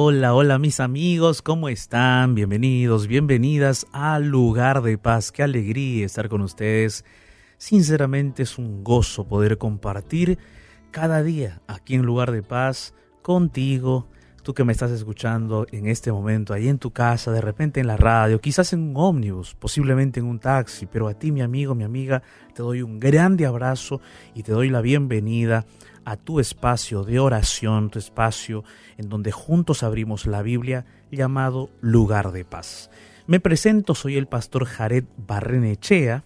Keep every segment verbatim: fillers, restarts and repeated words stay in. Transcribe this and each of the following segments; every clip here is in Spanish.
Hola, hola mis amigos, ¿cómo están? Bienvenidos, bienvenidas al Lugar de Paz. Qué alegría estar con ustedes. Sinceramente es un gozo poder compartir cada día aquí en Lugar de Paz contigo, tú que me estás escuchando en este momento, ahí en tu casa, de repente en la radio, quizás en un ómnibus, posiblemente en un taxi, pero a ti, mi amigo, mi amiga, te doy un grande abrazo y te doy la bienvenida a tu espacio de oración, tu espacio en donde juntos abrimos la Biblia, llamado Lugar de Paz. Me presento, soy el pastor Jared Barrenechea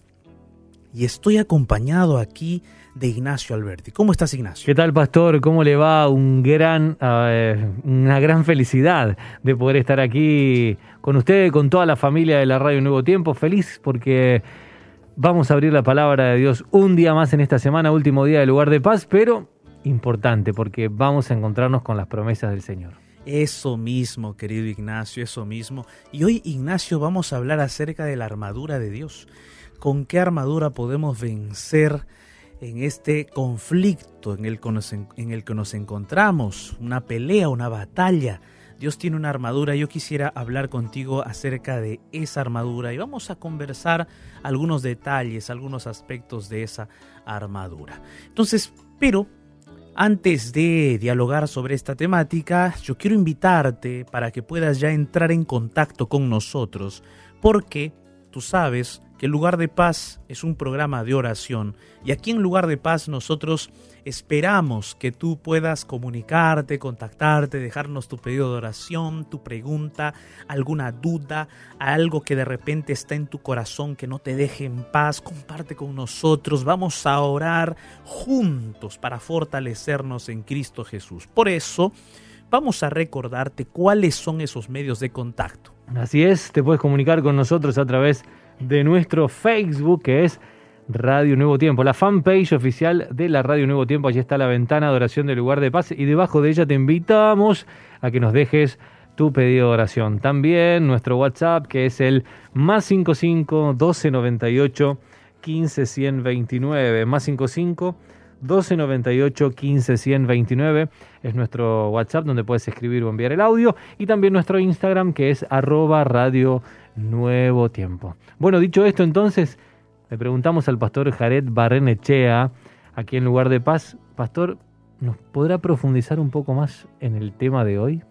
y estoy acompañado aquí de Ignacio Alberti. ¿Cómo estás, Ignacio? ¿Qué tal, pastor? ¿Cómo le va? Un gran, uh, una gran felicidad de poder estar aquí con usted, con toda la familia de la Radio Nuevo Tiempo. Feliz porque vamos a abrir la palabra de Dios un día más en esta semana, último día del Lugar de Paz, pero importante porque vamos a encontrarnos con las promesas del Señor. Eso mismo, querido Ignacio, eso mismo. Y hoy, Ignacio, vamos a hablar acerca de la armadura de Dios. ¿Con qué armadura podemos vencer en este conflicto en el, que nos, en el que nos encontramos? Una pelea, una batalla. Dios tiene una armadura. Yo quisiera hablar contigo acerca de esa armadura y vamos a conversar algunos detalles, algunos aspectos de esa armadura. Entonces, pero antes de dialogar sobre esta temática, yo quiero invitarte para que puedas ya entrar en contacto con nosotros, porque tú sabes que Lugar de Paz es un programa de oración y aquí en Lugar de Paz nosotros esperamos que tú puedas comunicarte, contactarte, dejarnos tu pedido de oración, tu pregunta, alguna duda, algo que de repente está en tu corazón que no te deje en paz. Comparte con nosotros, vamos a orar juntos para fortalecernos en Cristo Jesús. Por eso vamos a recordarte cuáles son esos medios de contacto. Así es, te puedes comunicar con nosotros a través de nuestro Facebook, que es Radio Nuevo Tiempo, la fanpage oficial de la Radio Nuevo Tiempo. Allí está la ventana de oración del Lugar de Paz y debajo de ella te invitamos a que nos dejes tu pedido de oración. También nuestro WhatsApp, que es el más cincuenta y cinco, doce noventa y ocho, quince, ciento veintinueve, más cincuenta y cinco, doce noventa y ocho, quince, ciento veintinueve, es nuestro WhatsApp donde puedes escribir o enviar el audio, y también nuestro Instagram, que es arroba Radio Nuevo Tiempo. Bueno, dicho esto, entonces le preguntamos al pastor Jared Barrenechea, aquí en Lugar de Paz. Pastor, ¿nos podrá profundizar un poco más en el tema de hoy?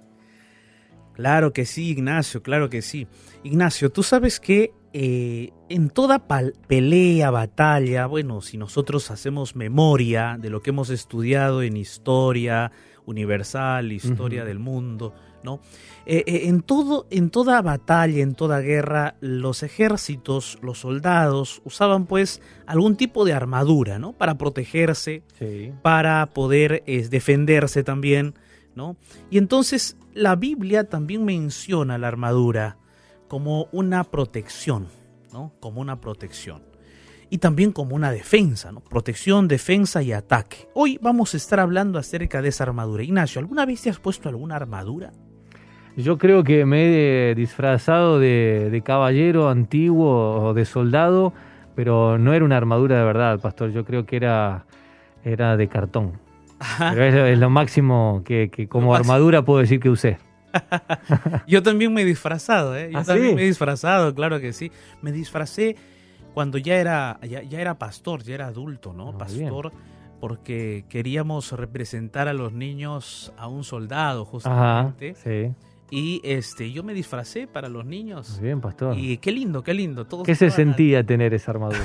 Claro que sí, Ignacio, claro que sí. Ignacio, tú sabes que eh, en toda pal- pelea, batalla, bueno, si nosotros hacemos memoria de lo que hemos estudiado en historia universal, historia uh-huh. del mundo, ¿no? Eh, eh, en todo, en toda batalla, en toda guerra, los ejércitos, los soldados usaban pues algún tipo de armadura, ¿no? Para protegerse, sí. para poder eh, defenderse también, ¿no? Y entonces la Biblia también menciona la armadura como una protección, ¿no? Como una protección. Y también como una defensa, ¿no? Protección, defensa y ataque. Hoy vamos a estar hablando acerca de esa armadura. Ignacio, ¿alguna vez te has puesto alguna armadura? Yo creo que me he disfrazado de, de caballero antiguo o de soldado, pero no era una armadura de verdad, pastor. Yo creo que era, era de cartón. Ajá. Pero es, es lo máximo que, que como armadura puedo decir que usé. Yo también me he disfrazado, ¿eh? Yo ¿Ah, también sí? me he disfrazado, claro que sí. Me disfracé cuando ya era, ya, ya era pastor, ya era adulto, ¿no? Oh, pastor, bien. Porque queríamos representar a los niños a un soldado, justamente. Ajá, sí. Y este, yo me disfracé para los niños. Muy bien, pastor. Y qué lindo, qué lindo. Todos ¿Qué se sentía a... tener esa armadura?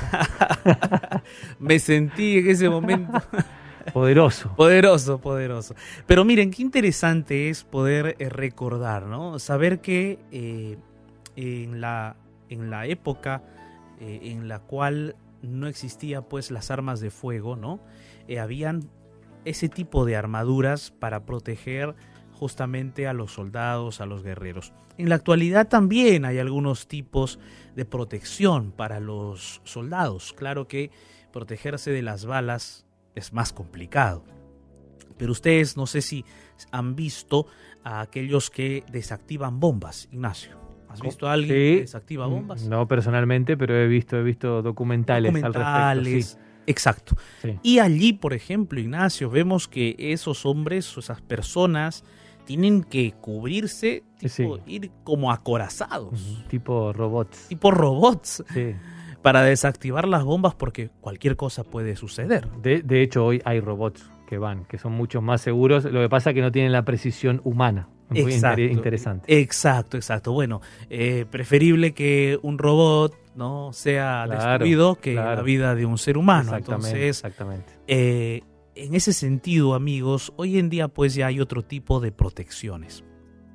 Me sentí en ese momento... Poderoso. Poderoso, poderoso. Pero miren, qué interesante es poder eh, recordar, ¿no? Saber que eh, en, la, en la época eh, en la cual no existía pues las armas de fuego, ¿no? Eh, habían ese tipo de armaduras para proteger justamente a los soldados, a los guerreros. En la actualidad también hay algunos tipos de protección para los soldados. Claro que protegerse de las balas es más complicado. Pero ustedes no sé si han visto a aquellos que desactivan bombas, Ignacio. ¿Has visto a alguien sí. que desactiva bombas? No personalmente, pero he visto, he visto documentales, documentales al respecto. Sí. Exacto. Sí. Y allí, por ejemplo, Ignacio, vemos que esos hombres, esas personas, tienen que cubrirse, tipo, Sí. ir como acorazados, Ujú, tipo robots. tipo robots, Sí. para desactivar las bombas porque cualquier cosa puede suceder. De, de hecho, hoy hay robots que van, que son mucho más seguros. Lo que pasa es que no tienen la precisión humana. Muy Exacto, inter- interesante. Exacto, exacto. Bueno, eh, preferible que un robot no sea Claro, destruido que claro. la vida de un ser humano. Exactamente, Entonces, exactamente. eh, en ese sentido, amigos, hoy en día pues ya hay otro tipo de protecciones.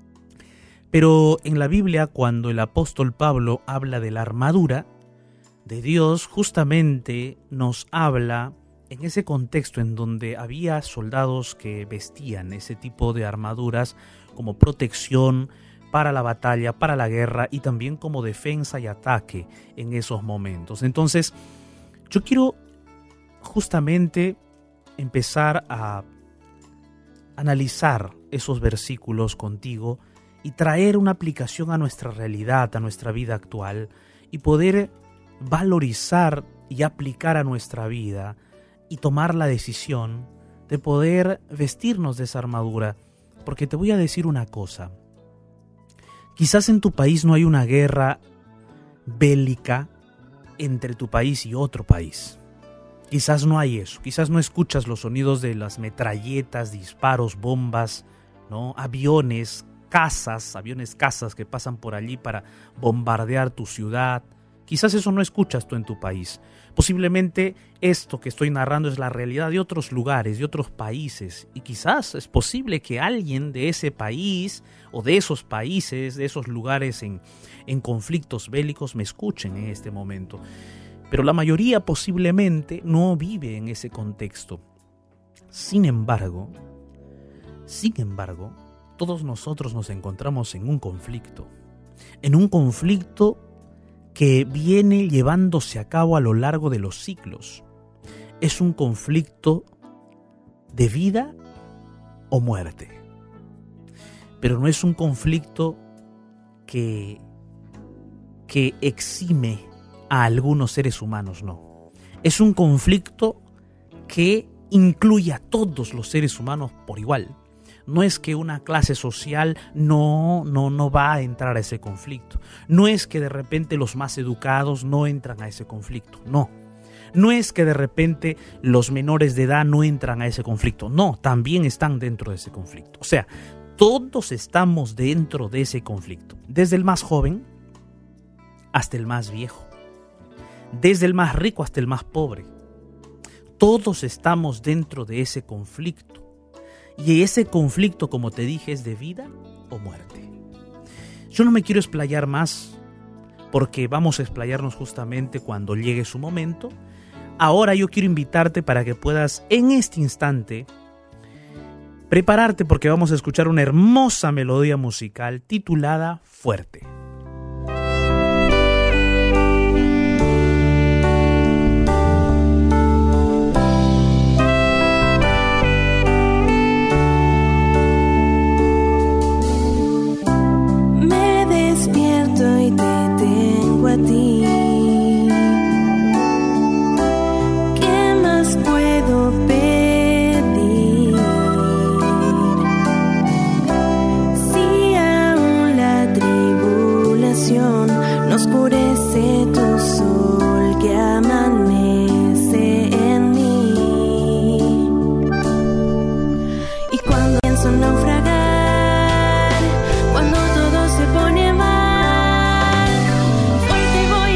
Pero en la Biblia, cuando el apóstol Pablo habla de la armadura de Dios, justamente nos habla en ese contexto en donde había soldados que vestían ese tipo de armaduras como protección para la batalla, para la guerra y también como defensa y ataque en esos momentos. Entonces, yo quiero justamente empezar a analizar esos versículos contigo y traer una aplicación a nuestra realidad, a nuestra vida actual y poder valorizar y aplicar a nuestra vida y tomar la decisión de poder vestirnos de esa armadura. Porque te voy a decir una cosa, quizás en tu país no hay una guerra bélica entre tu país y otro país. Quizás no hay eso, quizás no escuchas los sonidos de las metralletas, disparos, bombas, ¿no? Aviones, cazas, aviones cazas que pasan por allí para bombardear tu ciudad. Quizás eso no escuchas tú en tu país. Posiblemente esto que estoy narrando es la realidad de otros lugares, de otros países. Y quizás es posible que alguien de ese país o de esos países, de esos lugares en, en conflictos bélicos me escuchen en este momento. Pero la mayoría posiblemente no vive en ese contexto. Sin embargo, sin embargo, todos nosotros nos encontramos en un conflicto. En un conflicto que viene llevándose a cabo a lo largo de los siglos. Es un conflicto de vida o muerte. Pero no es un conflicto que, que exime a algunos seres humanos, no. Es un conflicto que incluye a todos los seres humanos por igual. No es que una clase social no, no, no va a entrar a ese conflicto. No es que de repente los más educados no entran a ese conflicto. No. No es que de repente los menores de edad no entran a ese conflicto. No, también están dentro de ese conflicto. O sea, todos estamos dentro de ese conflicto. Desde el más joven hasta el más viejo. Desde el más rico hasta el más pobre. Todos estamos dentro de ese conflicto. Y ese conflicto, como te dije, es de vida o muerte. Yo no me quiero explayar más, porque vamos a explayarnos justamente cuando llegue su momento. Ahora yo quiero invitarte para que puedas en este instante prepararte, porque vamos a escuchar una hermosa melodía musical titulada Fuerte. Oscurece tu sol que amanece en mí. Y cuando pienso naufragar, cuando todo se pone mal, fuerte voy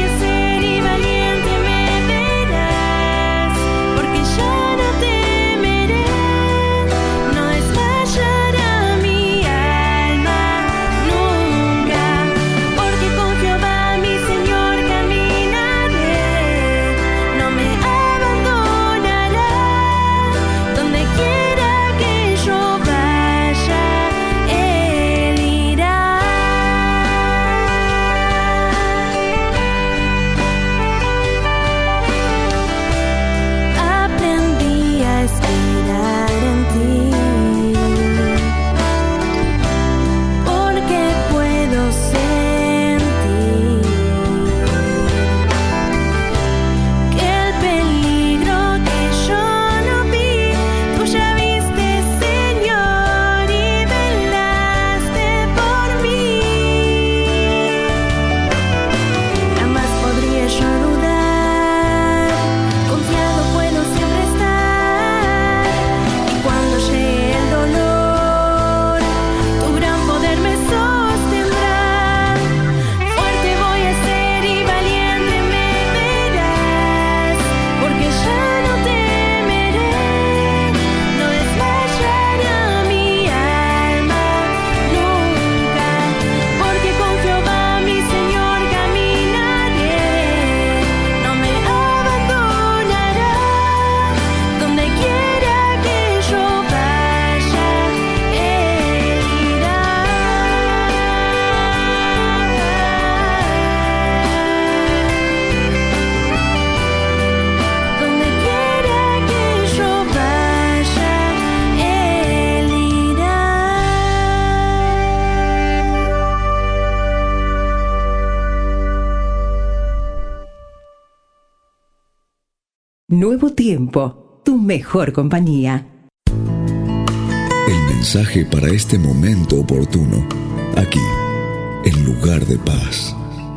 Nuevo Tiempo, tu mejor compañía. El mensaje para este momento oportuno, aquí, en Lugar de Paz.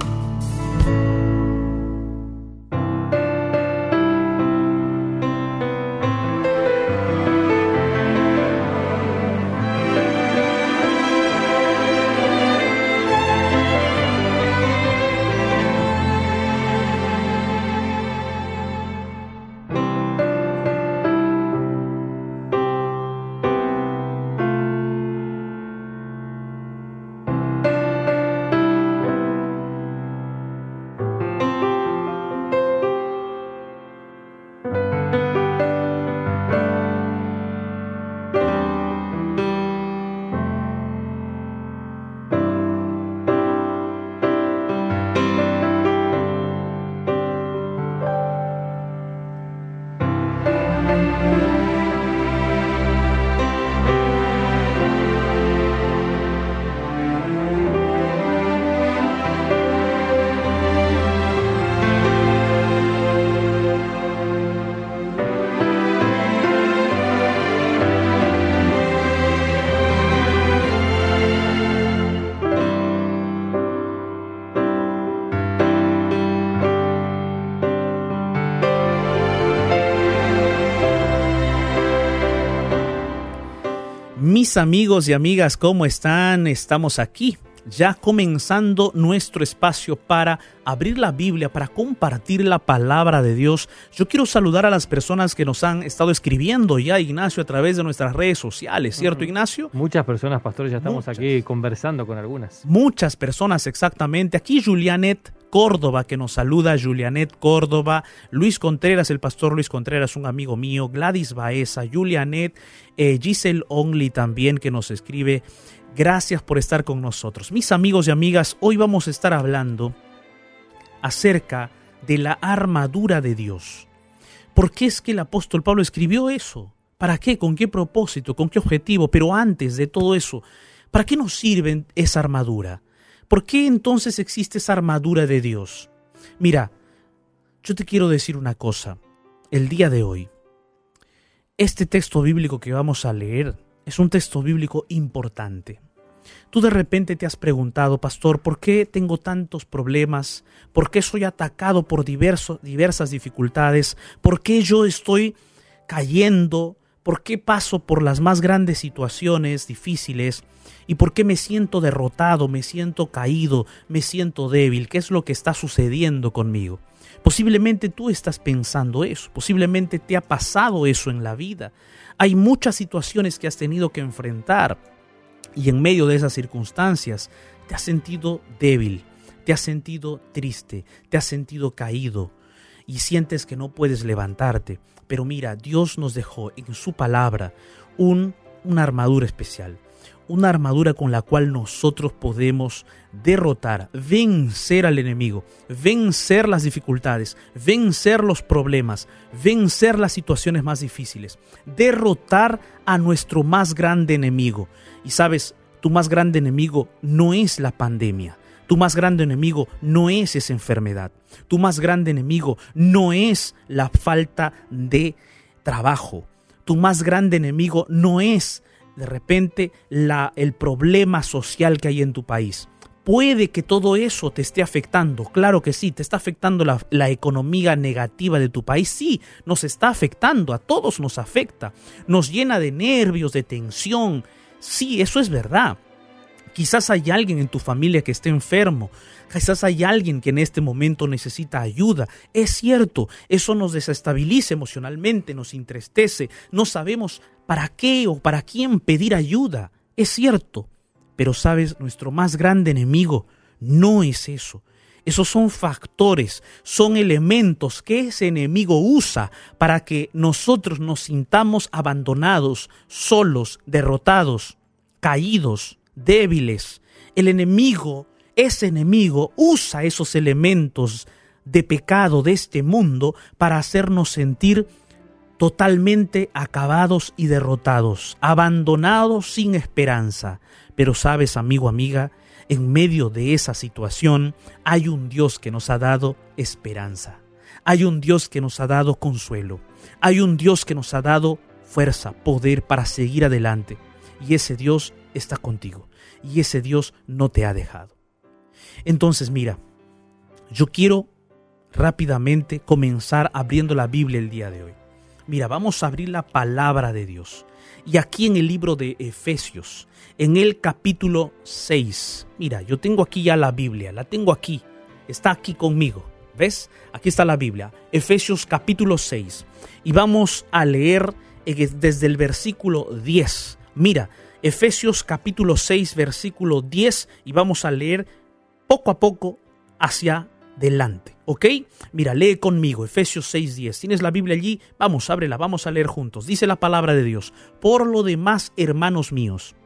Mis amigos y amigas, ¿cómo están? Estamos aquí, ya comenzando nuestro espacio para abrir la Biblia, para compartir la palabra de Dios. Yo quiero saludar a las personas que nos han estado escribiendo ya, Ignacio, a través de nuestras redes sociales, ¿cierto, Ignacio? Muchas personas, pastores, ya estamos Muchas. aquí conversando con algunas. Muchas personas, exactamente. Aquí Julianet Córdoba, que nos saluda, Julianet Córdoba, Luis Contreras, el pastor Luis Contreras, un amigo mío, Gladys Baeza, Julianet, eh, Giselle Only también, que nos escribe. Gracias por estar con nosotros. Mis amigos y amigas, hoy vamos a estar hablando acerca de la armadura de Dios. ¿Por qué es que el apóstol Pablo escribió eso? ¿Para qué? ¿Con qué propósito? ¿Con qué objetivo? Pero antes de todo eso, ¿para qué nos sirve esa armadura? ¿Por qué entonces existe esa armadura de Dios? Mira, yo te quiero decir una cosa. El día de hoy, este texto bíblico que vamos a leer es un texto bíblico importante. Tú de repente te has preguntado, pastor, ¿por qué tengo tantos problemas? ¿Por qué soy atacado por diversos, diversas dificultades? ¿Por qué yo estoy cayendo? ¿Por qué paso por las más grandes situaciones difíciles? ¿Y por qué me siento derrotado, me siento caído, me siento débil? ¿Qué es lo que está sucediendo conmigo? Posiblemente tú estás pensando eso, posiblemente te ha pasado eso en la vida. Hay muchas situaciones que has tenido que enfrentar y en medio de esas circunstancias te has sentido débil, te has sentido triste, te has sentido caído y sientes que no puedes levantarte. Pero mira, Dios nos dejó en su palabra un, una armadura especial. Una armadura con la cual nosotros podemos derrotar, vencer al enemigo, vencer las dificultades, vencer los problemas, vencer las situaciones más difíciles, derrotar a nuestro más grande enemigo. Y sabes, tu más grande enemigo no es la pandemia, tu más grande enemigo no es esa enfermedad, tu más grande enemigo no es la falta de trabajo, tu más grande enemigo no es de repente la, el problema social que hay en tu país. Puede que todo eso te esté afectando, claro que sí, te está afectando la, la economía negativa de tu país, sí, nos está afectando, a todos nos afecta, nos llena de nervios, de tensión, sí, eso es verdad. Quizás hay alguien en tu familia que esté enfermo, quizás hay alguien que en este momento necesita ayuda. Es cierto, eso nos desestabiliza emocionalmente, nos entristece, no sabemos para qué o para quién pedir ayuda. Es cierto, pero sabes, nuestro más grande enemigo no es eso. Esos son factores, son elementos que ese enemigo usa para que nosotros nos sintamos abandonados, solos, derrotados, caídos, débiles. El enemigo, ese enemigo usa esos elementos de pecado de este mundo para hacernos sentir totalmente acabados y derrotados, abandonados sin esperanza. Pero sabes, amigo, amiga, en medio de esa situación hay un Dios que nos ha dado esperanza. Hay un Dios que nos ha dado consuelo. Hay un Dios que nos ha dado fuerza, poder para seguir adelante. Y ese Dios está contigo. Y ese Dios no te ha dejado. Entonces, mira, yo quiero rápidamente comenzar abriendo la Biblia el día de hoy. Mira, vamos a abrir la palabra de Dios. Y aquí en el libro de Efesios, en el capítulo seis. Mira, yo tengo aquí ya la Biblia, la tengo aquí. Está aquí conmigo. ¿Ves? Aquí está la Biblia. Efesios capítulo seis. Y vamos a leer desde el versículo diez. Mira, Efesios capítulo seis, versículo diez. Y vamos a leer poco a poco hacia adelante. ¿Ok? Mira, lee conmigo, Efesios seis diez. ¿Tienes la Biblia allí? Vamos, ábrela, vamos a leer juntos. Dice la palabra de Dios. Por lo demás, hermanos míos,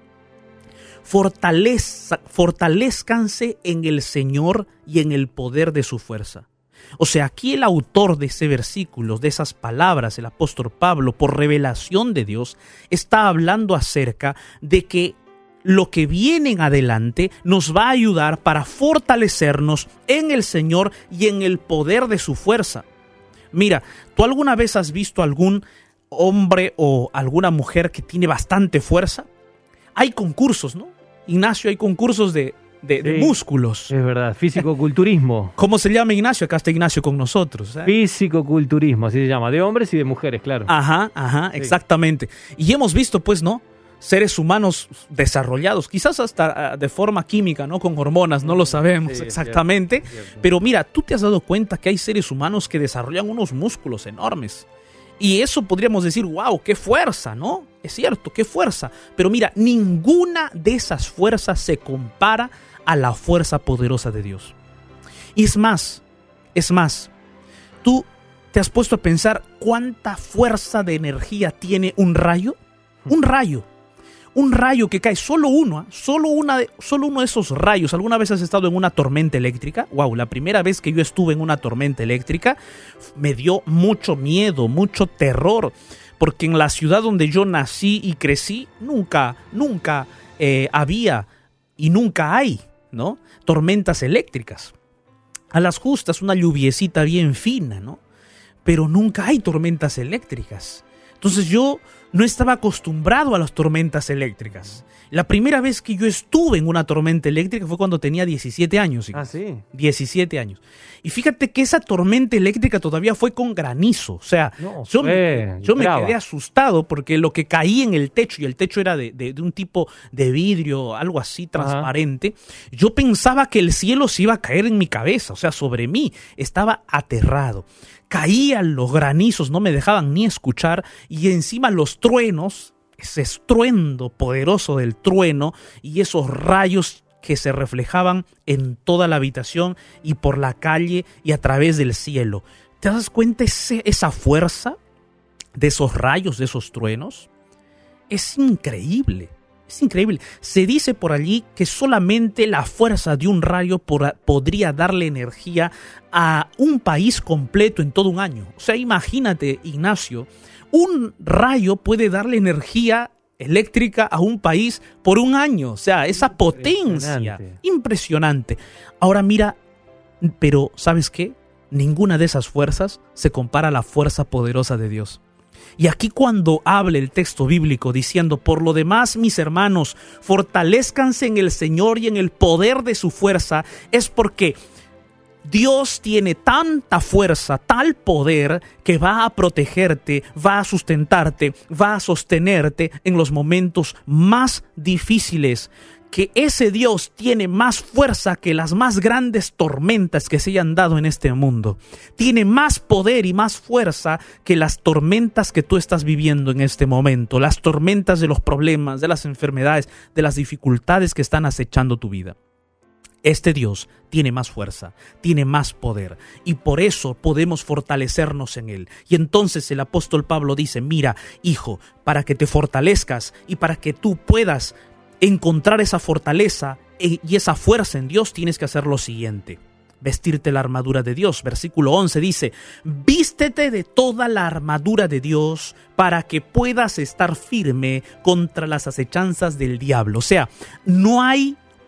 fortaleza, fortalezcanse en el Señor y en el poder de su fuerza. O sea, aquí el autor de ese versículo, de esas palabras, el apóstol Pablo, por revelación de Dios, está hablando acerca de que lo que viene en adelante nos va a ayudar para fortalecernos en el Señor y en el poder de su fuerza. Mira, ¿tú alguna vez has visto algún hombre o alguna mujer que tiene bastante fuerza? Hay concursos, ¿no? Ignacio, hay concursos de, de, sí, de músculos. Es verdad, físico-culturismo. ¿Cómo se llama, Ignacio? Acá está Ignacio con nosotros. ¿eh? Físico-culturismo, así se llama, de hombres y de mujeres, claro. Ajá, ajá, sí. Exactamente. Y hemos visto, pues, ¿no? Seres humanos desarrollados, quizás hasta de forma química, ¿no? Con hormonas, no lo sabemos sí, exactamente. Es cierto, es cierto. Pero mira, tú te has dado cuenta que hay seres humanos que desarrollan unos músculos enormes. Y eso podríamos decir, wow, qué fuerza, ¿no? Es cierto, qué fuerza. Pero mira, ninguna de esas fuerzas se compara a la fuerza poderosa de Dios. Y es más, es más, tú te has puesto a pensar cuánta fuerza de energía tiene un rayo. Un rayo. Un rayo que cae, solo uno, ¿eh? solo, una de, solo uno de esos rayos. ¿Alguna vez has estado en una tormenta eléctrica? Wow, la primera vez que yo estuve en una tormenta eléctrica me dio mucho miedo, mucho terror, porque en la ciudad donde yo nací y crecí, nunca, nunca eh, había y nunca hay, ¿no? Tormentas eléctricas. A las justas, una lluviecita bien fina, ¿no? Pero nunca hay tormentas eléctricas. Entonces yo no estaba acostumbrado a las tormentas eléctricas. La primera vez que yo estuve en una tormenta eléctrica fue cuando tenía diecisiete años. Ah, sí. diecisiete años. Y fíjate que esa tormenta eléctrica todavía fue con granizo. O sea, no, yo, fue, me, yo me quedé asustado porque lo que caía en el techo, y el techo era de, de, de un tipo de vidrio, algo así transparente, ajá, yo pensaba que el cielo se iba a caer en mi cabeza, o sea, sobre mí. Estaba aterrado. Caían los granizos, no me dejaban ni escuchar, y encima los truenos, ese estruendo poderoso del trueno y esos rayos que se reflejaban en toda la habitación y por la calle y a través del cielo. ¿Te das cuenta ese, esa fuerza de esos rayos, de esos truenos? Es increíble. Es increíble. Se dice por allí que solamente la fuerza de un rayo por, podría darle energía a un país completo en todo un año. O sea, imagínate, Ignacio, un rayo puede darle energía eléctrica a un país por un año. O sea, esa potencia. Impresionante. Impresionante. Ahora mira, pero ¿sabes qué? Ninguna de esas fuerzas se compara a la fuerza poderosa de Dios. Y aquí cuando hable el texto bíblico diciendo, por lo demás, mis hermanos, fortalezcanse en el Señor y en el poder de su fuerza, es porque Dios tiene tanta fuerza, tal poder, que va a protegerte, va a sustentarte, va a sostenerte en los momentos más difíciles. Que ese Dios tiene más fuerza que las más grandes tormentas que se hayan dado en este mundo. Tiene más poder y más fuerza que las tormentas que tú estás viviendo en este momento. Las tormentas de los problemas, de las enfermedades, de las dificultades que están acechando tu vida. Este Dios tiene más fuerza, tiene más poder, y por eso podemos fortalecernos en Él. Y entonces el apóstol Pablo dice, mira, hijo, para que te fortalezcas y para que tú puedas encontrar esa fortaleza y esa fuerza en Dios, tienes que hacer lo siguiente: vestirte la armadura de Dios. Versículo once dice, vístete de toda la armadura de Dios para que puedas estar firme contra las acechanzas del diablo. O sea, no hay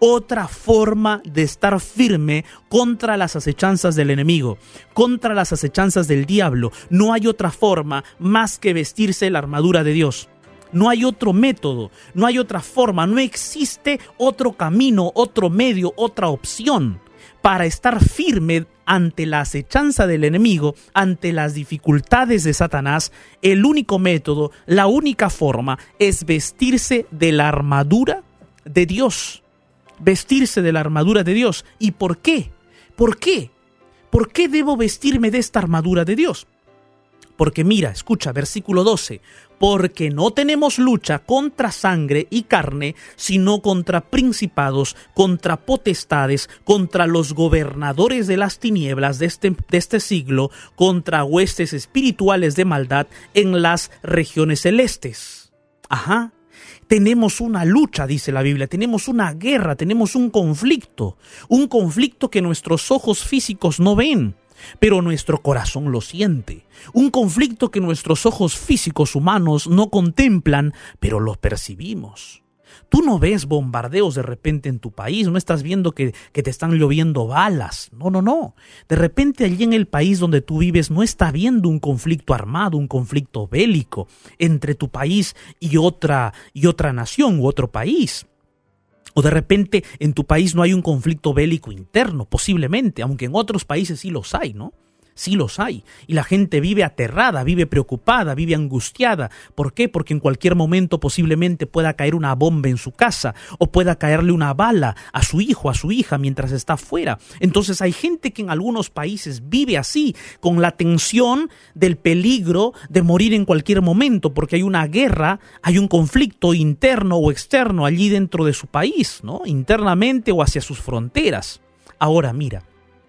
otra forma de estar firme contra las acechanzas del enemigo, contra las acechanzas del diablo. No hay otra forma más que vestirse la armadura de Dios. No hay otro método, no hay otra forma, no existe otro camino, otro medio, otra opción para estar firme ante la acechanza del enemigo, ante las dificultades de Satanás. El único método, la única forma es vestirse de la armadura de Dios. Vestirse de la armadura de Dios. ¿Y por qué? ¿Por qué? ¿Por qué debo vestirme de esta armadura de Dios? Porque mira, escucha, versículo doce. Porque no tenemos lucha contra sangre y carne, sino contra principados, contra potestades, contra los gobernadores de las tinieblas de este, de este siglo, contra huestes espirituales de maldad en las regiones celestes. Ajá. Tenemos una lucha, dice la Biblia, tenemos una guerra, tenemos un conflicto, un conflicto que nuestros ojos físicos no ven, pero nuestro corazón lo siente. Un conflicto que nuestros ojos físicos humanos no contemplan, pero lo percibimos. Tú no ves bombardeos de repente en tu país, no estás viendo que, que te están lloviendo balas. No, no, no. De repente allí en el país donde tú vives no está habiendo un conflicto armado, un conflicto bélico entre tu país y otra, y otra nación u otro país. O de repente en tu país no hay un conflicto bélico interno, posiblemente, aunque en otros países sí los hay, ¿no? Sí los hay. Y la gente vive aterrada, vive preocupada, vive angustiada. ¿Por qué? Porque en cualquier momento posiblemente pueda caer una bomba en su casa o pueda caerle una bala a su hijo, a su hija mientras está afuera. Entonces hay gente que en algunos países vive así, con la tensión del peligro de morir en cualquier momento, porque hay una guerra, hay un conflicto interno o externo allí dentro de su país, ¿no? Internamente o hacia sus fronteras. Ahora mira,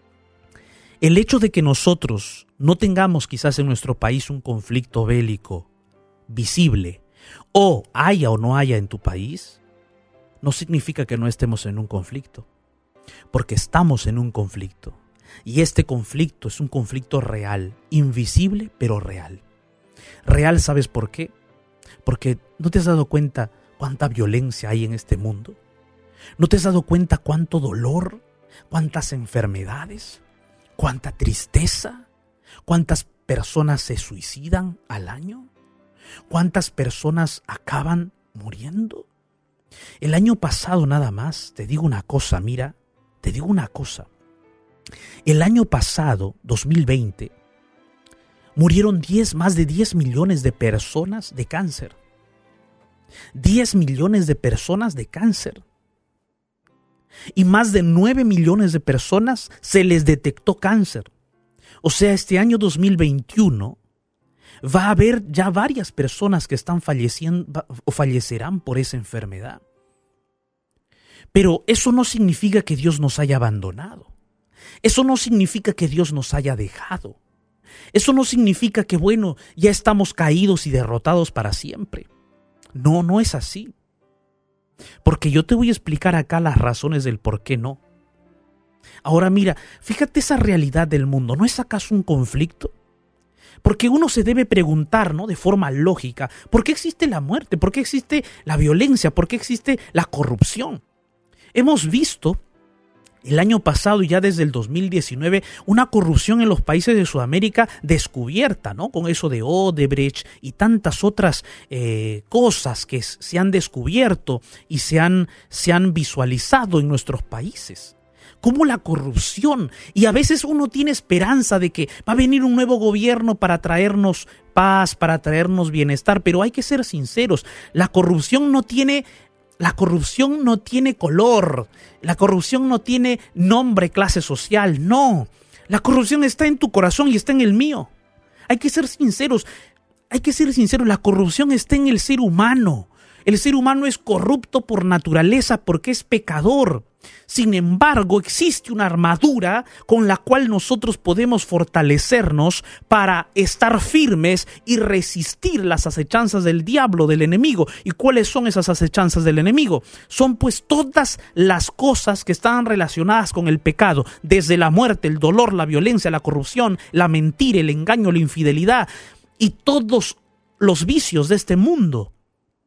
el hecho de que nosotros no tengamos quizás en nuestro país un conflicto bélico visible, o haya o no haya en tu país, no significa que no estemos en un conflicto, porque estamos en un conflicto. Y este conflicto es un conflicto real, invisible pero real. Real, ¿sabes por qué? Porque ¿no te has dado cuenta cuánta violencia hay en este mundo? ¿No te has dado cuenta cuánto dolor, cuántas enfermedades? ¿Cuánta tristeza? ¿Cuántas personas se suicidan al año? ¿Cuántas personas acaban muriendo? El año pasado nada más, te digo una cosa, mira, te digo una cosa. El año pasado, dos mil veinte, murieron diez, más de diez millones de personas de cáncer. diez millones de personas de cáncer. Y más de nueve millones de personas se les detectó cáncer. O sea, este año dos mil veintiuno va a haber ya varias personas que están falleciendo o fallecerán por esa enfermedad. Pero eso no significa que Dios nos haya abandonado. Eso no significa que Dios nos haya dejado. Eso no significa que, bueno, ya estamos caídos y derrotados para siempre. No, no es así. Porque yo te voy a explicar acá las razones del por qué no. Ahora mira, fíjate esa realidad del mundo. ¿No es acaso un conflicto? Porque uno se debe preguntar, ¿no? De forma lógica, ¿por qué existe la muerte? ¿Por qué existe la violencia? ¿Por qué existe la corrupción? Hemos visto el año pasado y ya desde el dos mil diecinueve una corrupción en los países de Sudamérica descubierta, ¿no? Con eso de Odebrecht y tantas otras eh, cosas que se han descubierto y se han, se han visualizado en nuestros países. Como la corrupción, y a veces uno tiene esperanza de que va a venir un nuevo gobierno para traernos paz, para traernos bienestar, pero hay que ser sinceros, la corrupción no tiene... La corrupción no tiene color, la corrupción no tiene nombre, clase social, no. La corrupción está en tu corazón y está en el mío. Hay que ser sinceros, hay que ser sinceros, la corrupción está en el ser humano. El ser humano es corrupto por naturaleza porque es pecador. Sin embargo, existe una armadura con la cual nosotros podemos fortalecernos para estar firmes y resistir las acechanzas del diablo, del enemigo. ¿Y cuáles son esas acechanzas del enemigo? Son pues todas las cosas que están relacionadas con el pecado, desde la muerte, el dolor, la violencia, la corrupción, la mentira, el engaño, la infidelidad y todos los vicios de este mundo.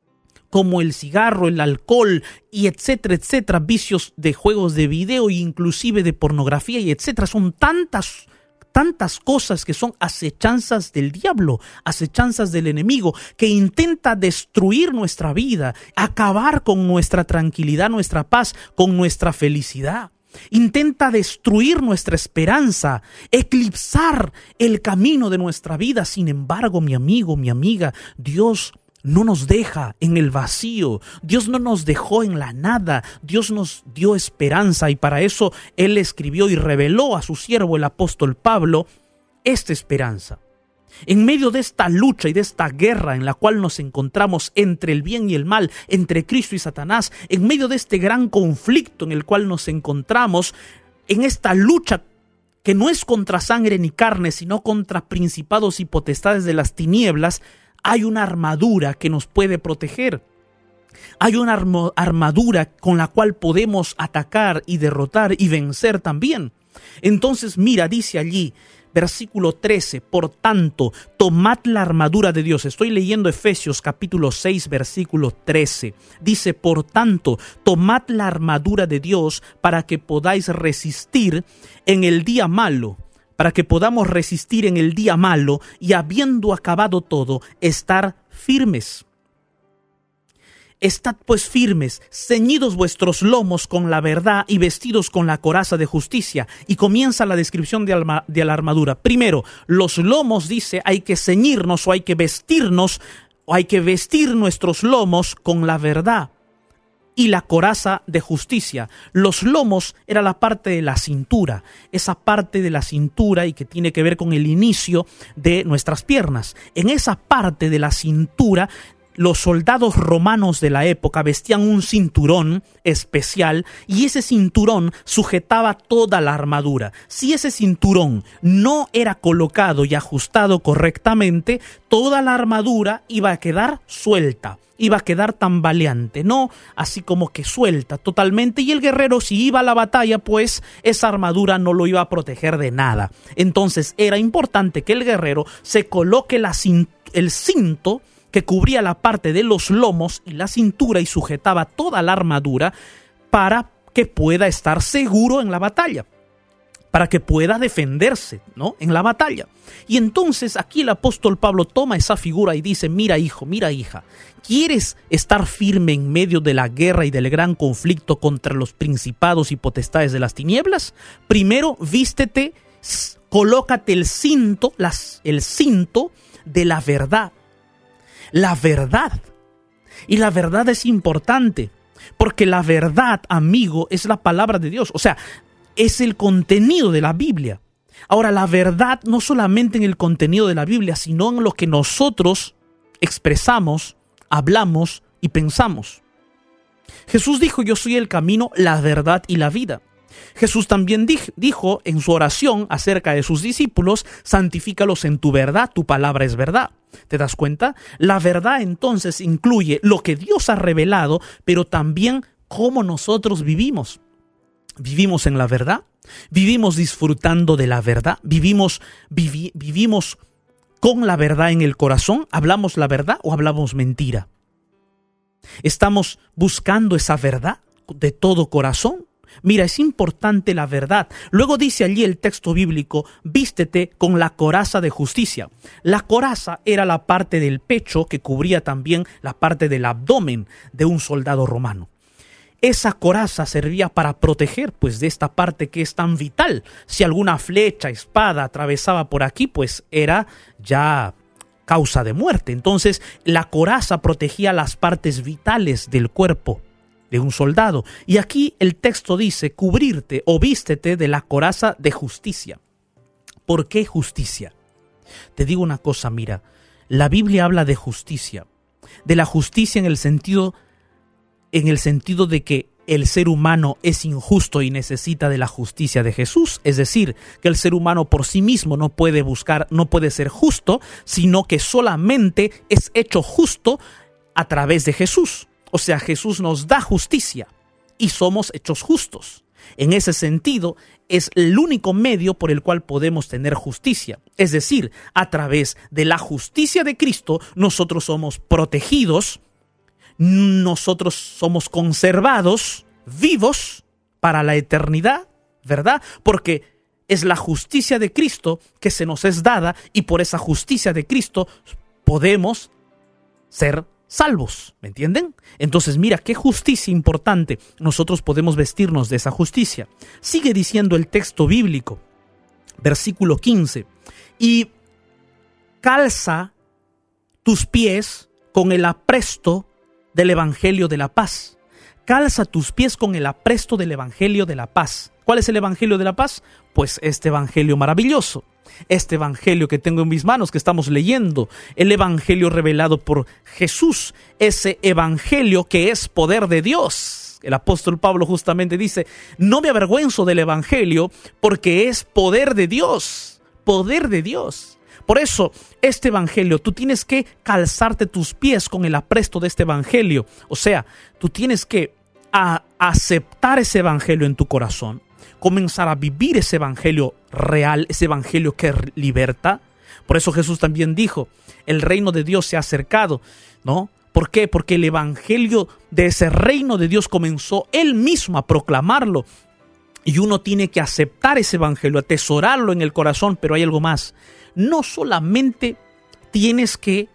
como el cigarro, el alcohol y etcétera, etcétera, vicios de juegos de video e inclusive de pornografía y etcétera. Son tantas, tantas cosas que son acechanzas del diablo, acechanzas del enemigo, que intenta destruir nuestra vida, acabar con nuestra tranquilidad, nuestra paz, con nuestra felicidad. Intenta destruir nuestra esperanza, eclipsar el camino de nuestra vida. Sin embargo, mi amigo, mi amiga, Dios no nos deja en el vacío. Dios no nos dejó en la nada. Dios nos dio esperanza y para eso Él escribió y reveló a su siervo el apóstol Pablo esta esperanza. En medio de esta lucha y de esta guerra en la cual nos encontramos entre el bien y el mal, entre Cristo y Satanás, en medio de este gran conflicto en el cual nos encontramos, en esta lucha que no es contra sangre ni carne, sino contra principados y potestades de las tinieblas, hay una armadura que nos puede proteger. Hay una armadura con la cual podemos atacar y derrotar y vencer también. Entonces, mira, dice allí, versículo trece, por tanto, tomad la armadura de Dios. Estoy leyendo Efesios capítulo seis, versículo trece. Dice, por tanto, tomad la armadura de Dios para que podáis resistir en el día malo, para que podamos resistir en el día malo y habiendo acabado todo, estar firmes. Estad pues firmes, ceñidos vuestros lomos con la verdad y vestidos con la coraza de justicia. Y comienza la descripción de, alma, de la armadura. Primero, los lomos, dice, hay que ceñirnos o hay que vestirnos, o hay que vestir nuestros lomos con la verdad y la coraza de justicia. Los lomos era la parte de la cintura, esa parte de la cintura y que tiene que ver con el inicio de nuestras piernas. En esa parte de la cintura, los soldados romanos de la época vestían un cinturón especial y ese cinturón sujetaba toda la armadura. Si ese cinturón no era colocado y ajustado correctamente, toda la armadura iba a quedar suelta, iba a quedar tambaleante, no así como que suelta totalmente, y el guerrero, si iba a la batalla, pues esa armadura no lo iba a proteger de nada. Entonces era importante que el guerrero se coloque la cint- el cinto que cubría la parte de los lomos y la cintura y sujetaba toda la armadura para que pueda estar seguro en la batalla, para que pueda defenderse, ¿no?, en la batalla. Y entonces aquí el apóstol Pablo toma esa figura y dice, mira hijo, mira hija, ¿quieres estar firme en medio de la guerra y del gran conflicto contra los principados y potestades de las tinieblas? Primero vístete, colócate el cinto, las, el cinto de la verdad. La verdad. Y la verdad es importante, porque la verdad, amigo, es la palabra de Dios. O sea, es el contenido de la Biblia. Ahora, la verdad no solamente en el contenido de la Biblia, sino en lo que nosotros expresamos, hablamos y pensamos. Jesús dijo, yo soy el camino, la verdad y la vida. Jesús también dijo en su oración acerca de sus discípulos, santifícalos en tu verdad, tu palabra es verdad. ¿Te das cuenta? La verdad entonces incluye lo que Dios ha revelado, pero también cómo nosotros vivimos. ¿Vivimos en la verdad? ¿Vivimos disfrutando de la verdad? ¿Vivimos, vivi, vivimos con la verdad en el corazón? ¿Hablamos la verdad o hablamos mentira? ¿Estamos buscando esa verdad de todo corazón? Mira, es importante la verdad. Luego dice allí el texto bíblico, vístete con la coraza de justicia. La coraza era la parte del pecho que cubría también la parte del abdomen de un soldado romano. Esa coraza servía para proteger, pues, de esta parte que es tan vital. Si alguna flecha, espada atravesaba por aquí, pues era ya causa de muerte. Entonces, la coraza protegía las partes vitales del cuerpo de un soldado. Y aquí el texto dice, cubrirte o vístete de la coraza de justicia. ¿Por qué justicia? Te digo una cosa, mira, la Biblia habla de justicia, de la justicia en el sentido, en el sentido de que el ser humano es injusto y necesita de la justicia de Jesús. Es decir, que el ser humano por sí mismo no puede buscar, no puede ser justo, sino que solamente es hecho justo a través de Jesús. O sea, Jesús nos da justicia y somos hechos justos. En ese sentido, es el único medio por el cual podemos tener justicia. Es decir, a través de la justicia de Cristo, nosotros somos protegidos, nosotros somos conservados, vivos, para la eternidad, ¿verdad? Porque es la justicia de Cristo que se nos es dada y por esa justicia de Cristo podemos ser salvos, ¿me entienden? Entonces mira qué justicia importante, nosotros podemos vestirnos de esa justicia. Sigue diciendo el texto bíblico, versículo quince, y calza tus pies con el apresto del evangelio de la paz. Calza tus pies con el apresto del evangelio de la paz. ¿Cuál es el evangelio de la paz? Pues este evangelio maravilloso, este evangelio que tengo en mis manos, que estamos leyendo, el evangelio revelado por Jesús, ese evangelio que es poder de Dios. El apóstol Pablo justamente dice, no me avergüenzo del evangelio porque es poder de Dios, poder de Dios. Por eso, este evangelio, tú tienes que calzarte tus pies con el apresto de este evangelio. O sea, tú tienes que a, aceptar ese evangelio en tu corazón, comenzar a vivir ese evangelio real, ese evangelio que liberta. Por eso Jesús también dijo, el reino de Dios se ha acercado, ¿no? ¿Por qué? Porque el evangelio de ese reino de Dios comenzó Él mismo a proclamarlo. Y uno tiene que aceptar ese evangelio, atesorarlo en el corazón, pero hay algo más. No solamente tienes que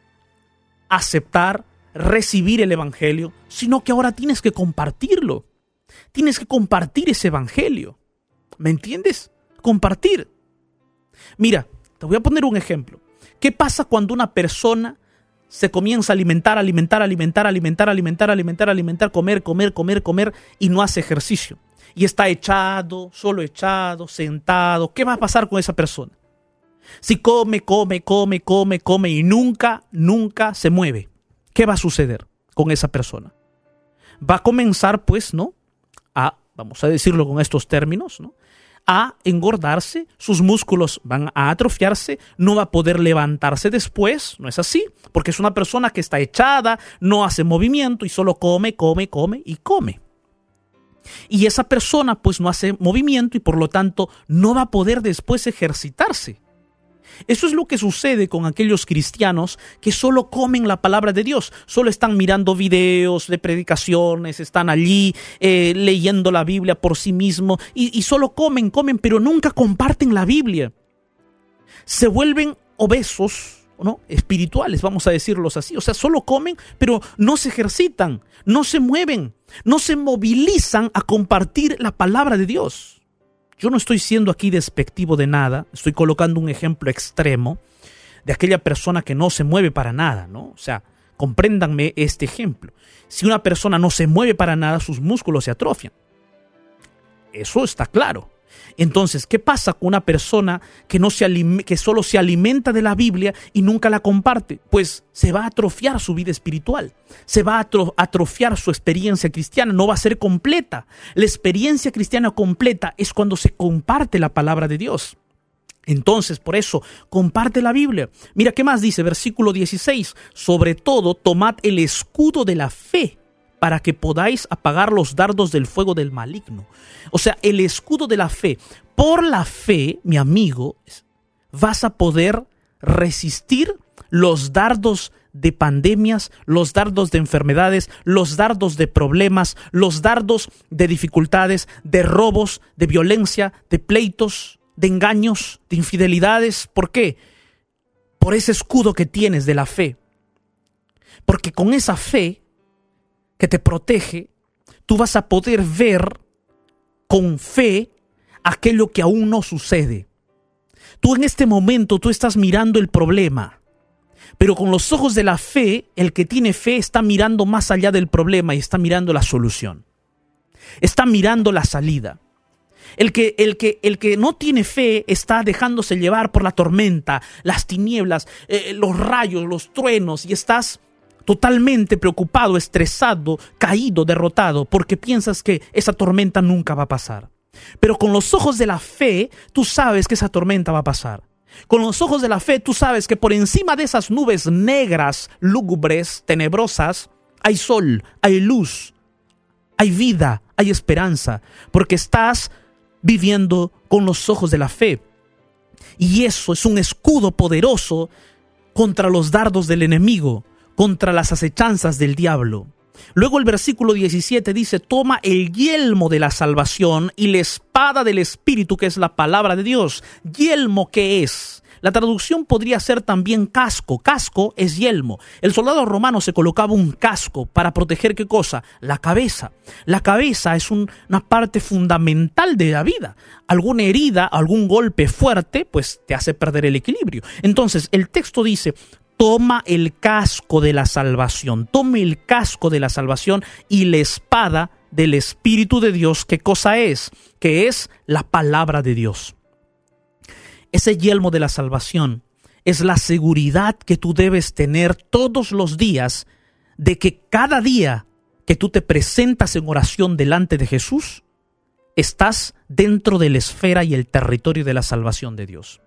aceptar, recibir el evangelio, sino que ahora tienes que compartirlo. Tienes que compartir ese evangelio. ¿Me entiendes? Compartir. Mira, te voy a poner un ejemplo. ¿Qué pasa cuando una persona se comienza a alimentar, alimentar, alimentar, alimentar, alimentar, alimentar, alimentar, comer, comer, comer, comer y no hace ejercicio? Y está echado, solo echado, sentado. ¿Qué va a pasar con esa persona? Si come, come, come, come, come y nunca, nunca se mueve, ¿qué va a suceder con esa persona? Va a comenzar, pues, ¿no? A, vamos a decirlo con estos términos, ¿no? A engordarse, sus músculos van a atrofiarse, no va a poder levantarse después, ¿no es así? Porque es una persona que está echada, no hace movimiento y solo come, come, come y come. Y esa persona pues no hace movimiento y por lo tanto no va a poder después ejercitarse. Eso es lo que sucede con aquellos cristianos que solo comen la palabra de Dios, solo están mirando videos de predicaciones, están allí eh, leyendo la Biblia por sí mismos y, y solo comen, comen, pero nunca comparten la Biblia. Se vuelven obesos, ¿no? Espirituales, vamos a decirlos así. O sea, solo comen, pero no se ejercitan, no se mueven, no se movilizan a compartir la palabra de Dios. Yo no estoy siendo aquí despectivo de nada, estoy colocando un ejemplo extremo de aquella persona que no se mueve para nada, ¿no? O sea, compréndanme este ejemplo. Si una persona no se mueve para nada, sus músculos se atrofian. Eso está claro. Entonces, ¿qué pasa con una persona que, no se alim- que solo se alimenta de la Biblia y nunca la comparte? Pues se va a atrofiar su vida espiritual, se va a atro- atrofiar su experiencia cristiana, no va a ser completa. La experiencia cristiana completa es cuando se comparte la palabra de Dios. Entonces, por eso, comparte la Biblia. Mira, ¿qué más dice? Versículo dieciséis. Sobre todo, tomad el escudo de la fe, para que podáis apagar los dardos del fuego del maligno. O sea, el escudo de la fe. Por la fe, mi amigo, vas a poder resistir los dardos de pandemias, los dardos de enfermedades, los dardos de problemas, los dardos de dificultades, de robos, de violencia, de pleitos, de engaños, de infidelidades. ¿Por qué? Por ese escudo que tienes de la fe. Porque con esa fe que te protege, tú vas a poder ver con fe aquello que aún no sucede. Tú en este momento, tú estás mirando el problema, pero con los ojos de la fe, el que tiene fe está mirando más allá del problema y está mirando la solución. Está mirando la salida. El que, el que, el que no tiene fe está dejándose llevar por la tormenta, las tinieblas, eh, los rayos, los truenos, y estás totalmente preocupado, estresado, caído, derrotado, porque piensas que esa tormenta nunca va a pasar. Pero con los ojos de la fe, tú sabes que esa tormenta va a pasar. Con los ojos de la fe, tú sabes que por encima de esas nubes negras, lúgubres, tenebrosas, hay sol, hay luz, hay vida, hay esperanza, porque estás viviendo con los ojos de la fe. Y eso es un escudo poderoso contra los dardos del enemigo, contra las acechanzas del diablo. Luego el versículo diecisiete dice, toma el yelmo de la salvación y la espada del Espíritu, que es la palabra de Dios. ¿Yelmo qué es? La traducción podría ser también casco. Casco es yelmo. El soldado romano se colocaba un casco para proteger ¿qué cosa? La cabeza. La cabeza es un, una parte fundamental de la vida. Alguna herida, algún golpe fuerte, pues te hace perder el equilibrio. Entonces el texto dice, toma el casco de la salvación, tome el casco de la salvación y la espada del Espíritu de Dios. ¿Qué cosa es? Que es la palabra de Dios. Ese yelmo de la salvación es la seguridad que tú debes tener todos los días de que cada día que tú te presentas en oración delante de Jesús, estás dentro de la esfera y el territorio de la salvación de Dios.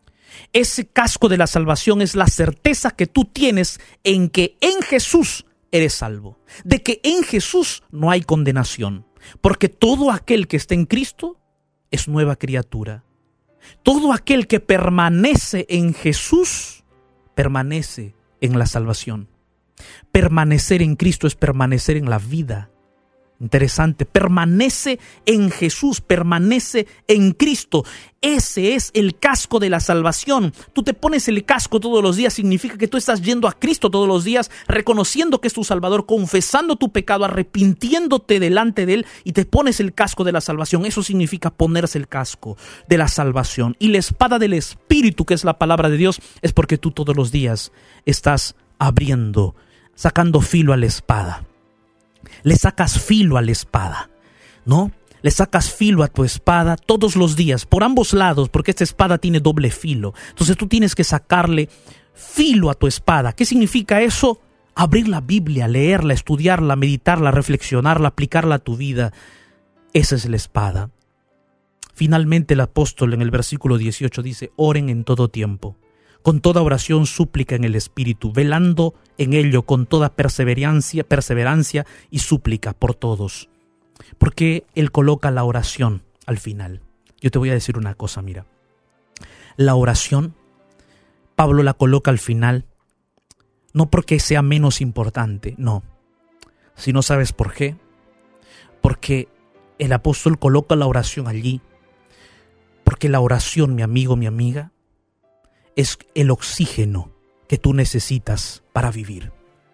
Ese casco de la salvación es la certeza que tú tienes en que en Jesús eres salvo, de que en Jesús no hay condenación, porque todo aquel que está en Cristo es nueva criatura. Todo aquel que permanece en Jesús permanece en la salvación. Permanecer en Cristo es permanecer en la vida. Interesante, permanece en Jesús, permanece en Cristo. Ese es el casco de la salvación. Tú te pones el casco todos los días, significa que tú estás yendo a Cristo todos los días, reconociendo que es tu Salvador, confesando tu pecado, arrepintiéndote delante de Él y te pones el casco de la salvación. Eso significa ponerse el casco de la salvación. Y la espada del Espíritu, que es la palabra de Dios, es porque tú todos los días estás abriendo, sacando filo a la espada. Le sacas filo a la espada, ¿no? Le sacas filo a tu espada todos los días, por ambos lados, porque esta espada tiene doble filo. Entonces tú tienes que sacarle filo a tu espada. ¿Qué significa eso? Abrir la Biblia, leerla, estudiarla, meditarla, reflexionarla, aplicarla a tu vida. Esa es la espada. Finalmente el apóstol en el versículo dieciocho dice, oren en todo tiempo, con toda oración, súplica en el Espíritu, velando en ello con toda perseverancia, perseverancia y súplica por todos. Porque Él coloca la oración al final. Yo te voy a decir una cosa, mira. La oración, Pablo la coloca al final, no porque sea menos importante, no. Si no sabes por qué, porque el apóstol coloca la oración allí, porque la oración, mi amigo, mi amiga, es el oxígeno que tú necesitas para vivir.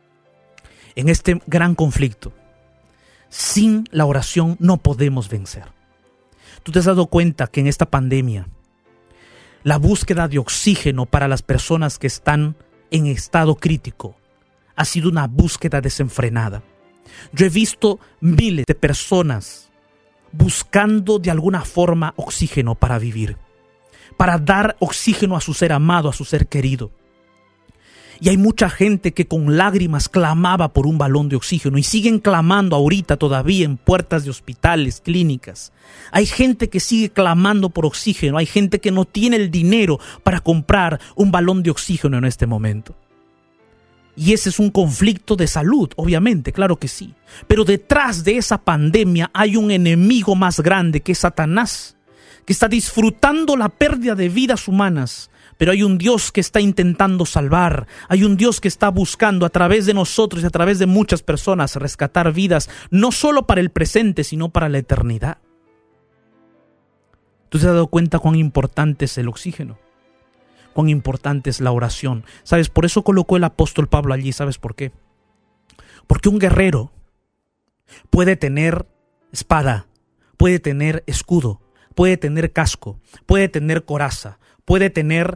En este gran conflicto, sin la oración no podemos vencer. ¿Tú te has dado cuenta que en esta pandemia, la búsqueda de oxígeno para las personas que están en estado crítico ha sido una búsqueda desenfrenada? Yo he visto miles de personas buscando de alguna forma oxígeno para vivir, para dar oxígeno a su ser amado, a su ser querido. Y hay mucha gente que con lágrimas clamaba por un balón de oxígeno y siguen clamando ahorita todavía en puertas de hospitales, clínicas. Hay gente que sigue clamando por oxígeno, hay gente que no tiene el dinero para comprar un balón de oxígeno en este momento. Y ese es un conflicto de salud, obviamente, claro que sí. Pero detrás de esa pandemia hay un enemigo más grande que es Satanás, que está disfrutando la pérdida de vidas humanas, pero hay un Dios que está intentando salvar, hay un Dios que está buscando a través de nosotros y a través de muchas personas rescatar vidas, no solo para el presente, sino para la eternidad. ¿Tú te has dado cuenta cuán importante es el oxígeno? Cuán importante es la oración. ¿Sabes? Por eso colocó el apóstol Pablo allí. ¿Sabes por qué? Porque un guerrero puede tener espada, puede tener escudo, puede tener casco, puede tener coraza, puede tener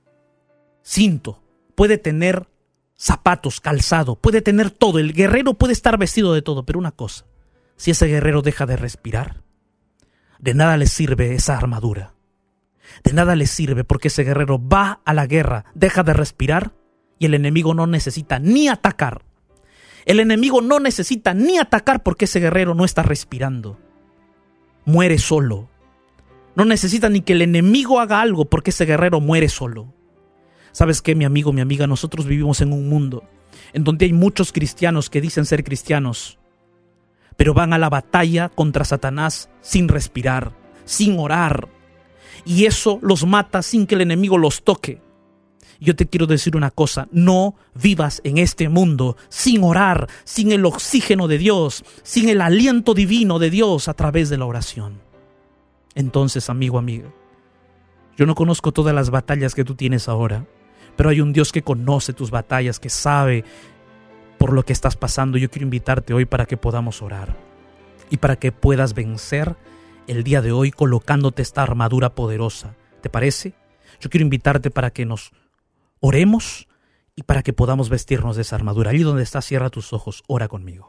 cinto, puede tener zapatos, calzado, puede tener todo. El guerrero puede estar vestido de todo, pero una cosa, si ese guerrero deja de respirar, de nada le sirve esa armadura. De nada le sirve porque ese guerrero va a la guerra, deja de respirar y el enemigo no necesita ni atacar. El enemigo no necesita ni atacar porque ese guerrero no está respirando. Muere solo. No necesita ni que el enemigo haga algo porque ese guerrero muere solo. ¿Sabes qué, mi amigo, mi amiga? Nosotros vivimos en un mundo en donde hay muchos cristianos que dicen ser cristianos, pero van a la batalla contra Satanás sin respirar, sin orar. Y eso los mata sin que el enemigo los toque. Yo te quiero decir una cosa, no vivas en este mundo sin orar, sin el oxígeno de Dios, sin el aliento divino de Dios a través de la oración. Entonces, amigo, amiga, yo no conozco todas las batallas que tú tienes ahora, pero hay un Dios que conoce tus batallas, que sabe por lo que estás pasando. Yo quiero invitarte hoy para que podamos orar y para que puedas vencer el día de hoy colocándote esta armadura poderosa. ¿Te parece? Yo quiero invitarte para que nos oremos y para que podamos vestirnos de esa armadura. Allí donde estás, cierra tus ojos, ora conmigo.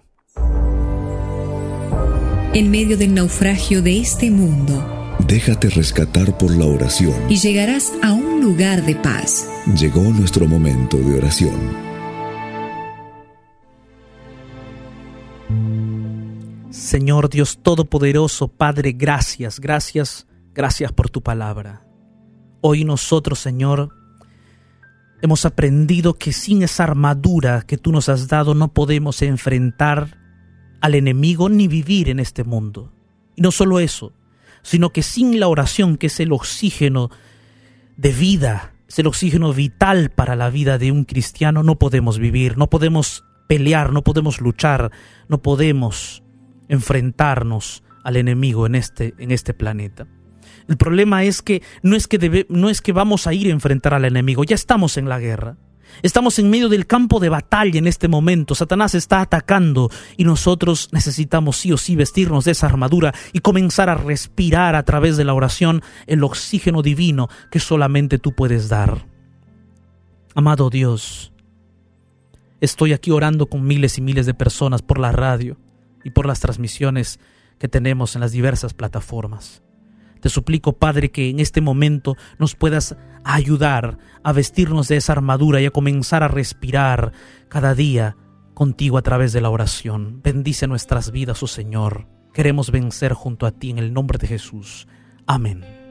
En medio del naufragio de este mundo, déjate rescatar por la oración. y llegarás a un lugar de paz. Llegó nuestro momento de oración. Señor Dios Todopoderoso, Padre, gracias, gracias, gracias por tu palabra. Hoy nosotros, Señor, hemos aprendido que sin esa armadura que tú nos has dado no podemos enfrentar al enemigo ni vivir en este mundo. Y no solo eso, sino que sin la oración, que es el oxígeno de vida, es el oxígeno vital para la vida de un cristiano, no podemos vivir, no podemos pelear, no podemos luchar, no podemos enfrentarnos al enemigo en este, en este planeta. El problema es que no es que, debe, no es que vamos a ir a enfrentar al enemigo, ya estamos en la guerra. Estamos en medio del campo de batalla en este momento. Satanás está atacando y nosotros necesitamos sí o sí vestirnos de esa armadura y comenzar a respirar a través de la oración el oxígeno divino que solamente tú puedes dar. Amado Dios, estoy aquí orando con miles y miles de personas por la radio y por las transmisiones que tenemos en las diversas plataformas. Te suplico, Padre, que en este momento nos puedas ayudar a vestirnos de esa armadura y a comenzar a respirar cada día contigo a través de la oración. Bendice nuestras vidas, oh Señor. Queremos vencer junto a ti en el nombre de Jesús. Amén.